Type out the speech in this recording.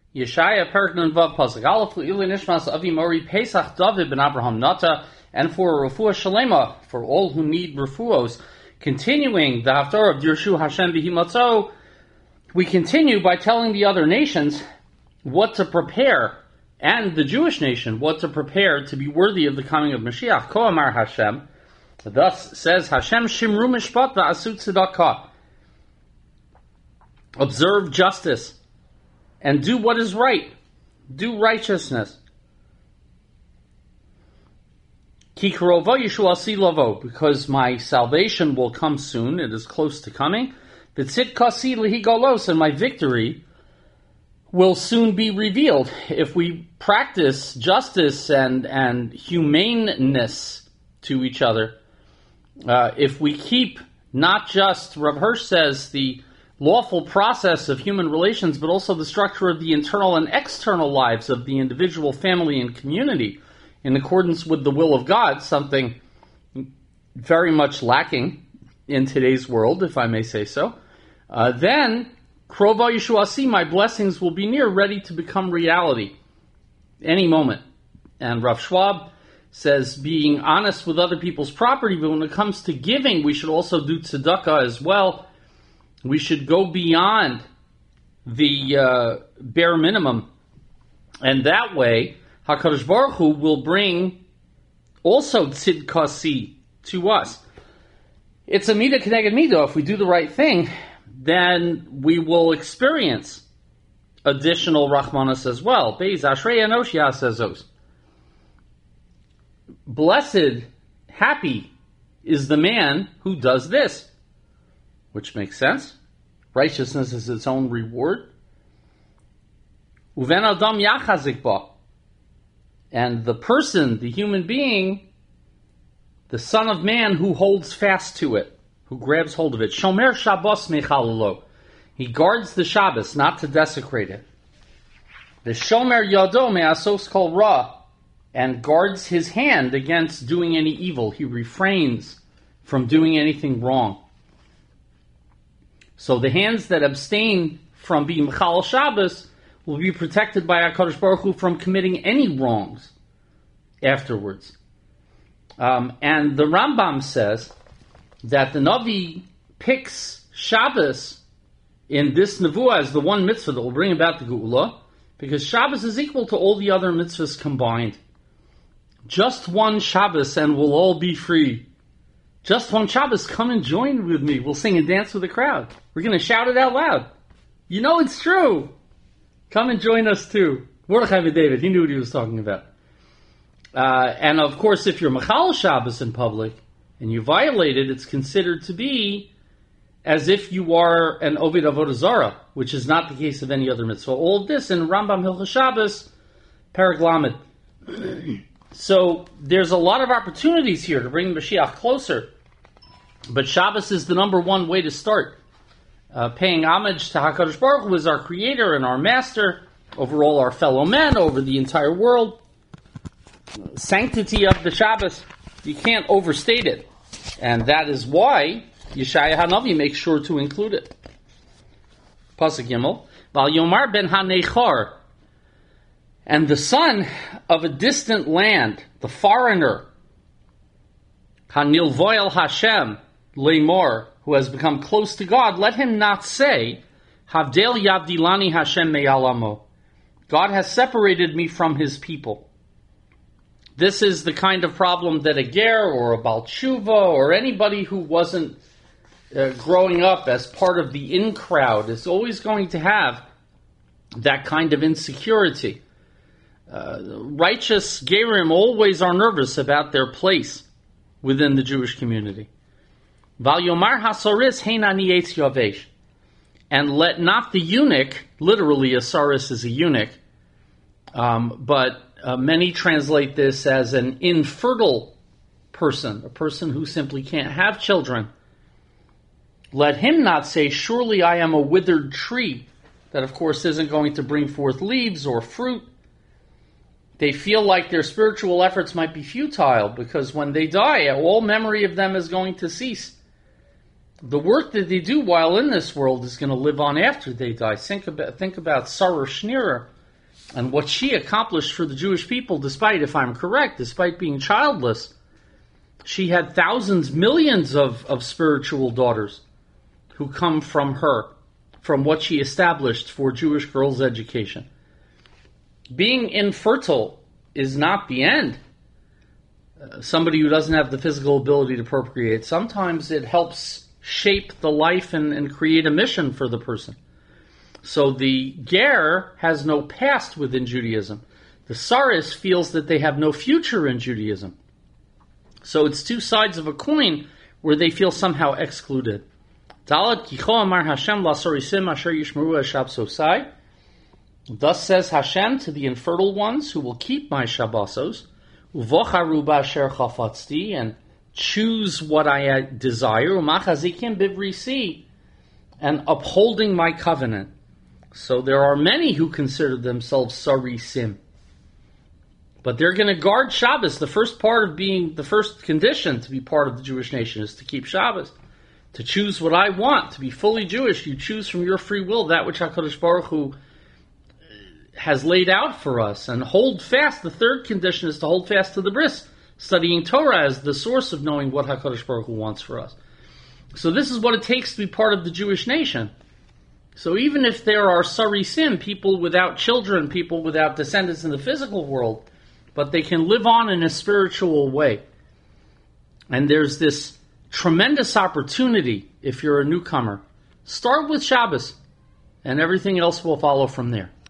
Yeshaya Perak Nun Vav Pasuk Aleph Le'ilui Nishmas Avi Mori Pesach David ben Abraham Nata, and for Refuah Shalema, for all who need refuos. Continuing the Haftarah of Dirshu Hashem B'Himatzo, we continue by telling the other nations what to prepare, and the Jewish nation what to prepare to be worthy of the coming of Mashiach. Ko Amar Hashem, thus says Hashem, Shimru Mishpat Va'asu Tzedakah. Observe justice and do what is right. Do righteousness. Ki karova yeshuasi lavo, because my salvation will come soon. It is close to coming. V'tzitkasi lihigolos, and my victory will soon be revealed. If we practice justice and humaneness to each other, if we keep not just, Rav Hirsch says, the lawful process of human relations, but also the structure of the internal and external lives of the individual, family, and community in accordance with the will of God, something very much lacking in today's world, if I may say so, then, Krova Yeshuasi, my blessings will be near, ready to become reality any moment. And Rav Schwab says being honest with other people's property, but when it comes to giving, we should also do tzedakah as well. We should go beyond the bare minimum. And that way, HaKadosh Baruch Hu will bring also tzidkasi to us. It's a midah keneged midah. If we do the right thing, then we will experience additional rachmanas as well. Beis ashrei enosh yasezos. Blessed, happy is the man who does this. Which makes sense. Righteousness is its own reward. Uven adam yachazik ba. And the person, the human being, the Son of Man who holds fast to it, who grabs hold of it. Shomer Shabbos mechalalo. He guards the Shabbos, not to desecrate it. The Shomer Yado me'asos kol ra. And guards his hand against doing any evil. He refrains from doing anything wrong. So the hands that abstain from being Mechal Shabbos will be protected by HaKadosh Baruch Hu from committing any wrongs afterwards. And the Rambam says that the Navi picks Shabbos in this Nevuah as the one mitzvah that will bring about the Geula, because Shabbos is equal to all the other mitzvahs combined. Just one Shabbos and we'll all be free. Just one Shabbos, come and join with me. We'll sing and dance with the crowd. We're going to shout it out loud. You know it's true. Come and join us too. Mordechai ben David, he knew what he was talking about. And of course, if you're Mechal Shabbos in public and you violate it, it's considered to be as if you are an Ovid Avodah Zarah, which is not the case of any other mitzvah. All of this in Rambam Hilchos Shabbos, Perek Lamed. So there's a lot of opportunities here to bring Mashiach closer. But Shabbos is the number one way to start. Paying homage to HaKadosh Baruch Hu as our creator and our master, over all our fellow men, over the entire world. Sanctity of the Shabbos, you can't overstate it. And that is why Yeshaya HaNavi makes sure to include it. Pasuk Gimel, Val Yomar ben HaNechar, and the son of a distant land, the foreigner, Hanilvoel Hashem, Lemor, who has become close to God, let him not say, Havdel Yavdilani Hashem Me'alamo. God has separated me from his people. This is the kind of problem that a ger or a Baal Tshuva or anybody who wasn't growing up as part of the in crowd is always going to have that kind of insecurity. Righteous gerim always are nervous about their place within the Jewish community. Val Yomar Hasaris Heinani Eitz Yavesh. And let not the eunuch, literally a saris is a eunuch, but many translate this as an infertile person, a person who simply can't have children. Let him not say, surely I am a withered tree, that of course isn't going to bring forth leaves or fruit. They feel like their spiritual efforts might be futile, because when they die, all memory of them is going to cease. The work that they do while in this world is going to live on after they die. Think about Sarah Schneerer, And what she accomplished for the Jewish people, despite, if I'm correct, despite being childless, she had thousands, millions of spiritual daughters who come from her, from what she established for Jewish girls' education. Being infertile is not the end. Somebody who doesn't have the physical ability to procreate, sometimes it helps shape the life and create a mission for the person. So the ger has no past within Judaism. The saris feels that they have no future in Judaism. So it's two sides of a coin where they feel somehow excluded. Thus says Hashem to the infertile ones who will keep my Shabbosos, and choose what I desire, and upholding my covenant. So there are many who consider themselves sarisim. But they're going to guard Shabbos. The first condition to be part of the Jewish nation is to keep Shabbos. To choose what I want, to be fully Jewish. You choose from your free will that which HaKadosh Baruch Hu has laid out for us. And hold fast. The third condition is to hold fast to the bris. Studying Torah as the source of knowing what HaKadosh Baruch Hu wants for us. So this is what it takes to be part of the Jewish nation. So even if there are sarisim, people without children, people without descendants in the physical world, but they can live on in a spiritual way. And there's this tremendous opportunity if you're a newcomer. Start with Shabbos, and everything else will follow from there.